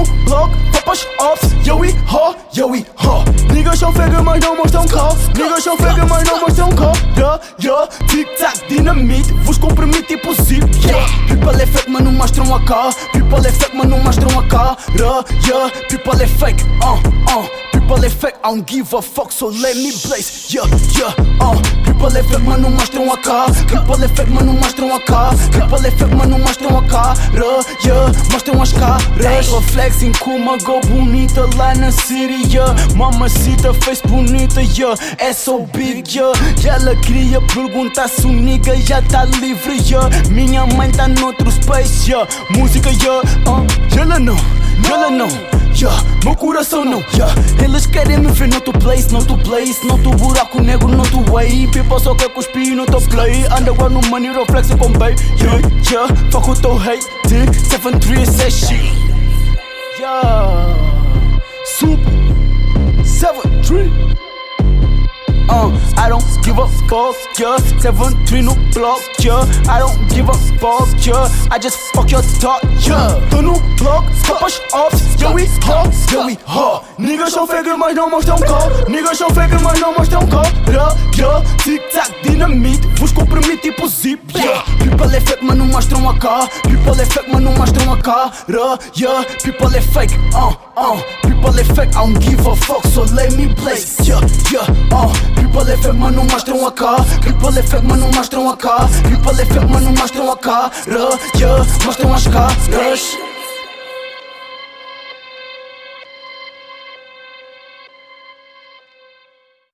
block, papas ops, yo e ho, yo e ho. Niggas são fake mas não mostram cá. Niggas são fake mas não mostram cá. Yeah, tic-tac, dinamite, vos compromete tipo zip. Yeah, people é fake mas não mostram a cá. People é fake mas não mostram a cara. Yeah, people é fake, people é fake, I don't give a fuck, so let me blaze. Yeah, people é fake mas não mostram a cara. People é fake mas não mostram a cara. People é fake mas não mostram a cara. Yeah, mostram as caras. Reflexing com uma go bonita lá na city. Yeah, mamacita face bonita. Yeah, é so big. Yeah, e ela queria perguntar se o nigga já tá livre. Yeah, minha mãe tá noutro space. Yeah, música. Yeah, ela não. Yeah, meu coração não. Yeah, eles querem me ver no teu place, no teu place, no teu buraco negro, no teu way. People só quer cuspir no teu play. Underground no money, reflexing com babe. Yeah, fuck o teu hate. 7-3 say shit. Yeah, super 7-3. I don't give a fuck, yeah. 7-3 no block, yeah. I don't give a fuck, yeah. I just fuck your talk, yeah. Tô no block, papas ops, yo e ho. Niggas são fake mas não mostram cá. Niggas são fake mas não mostram cá. Yeah, tic-tac, dinamite, vos compromete tipo zip. Yeah, people é fake mas não mostram a cá. People é fake mas não mostram a cara. Yeah, people é fake, people é fake, I don't give a fuck, so let me blaze. Yeah, people é fake mas não mostram a cara. People é fake mas não mostram a cara. People é fake mas não mostram a cara. Yeah, mostram as caras.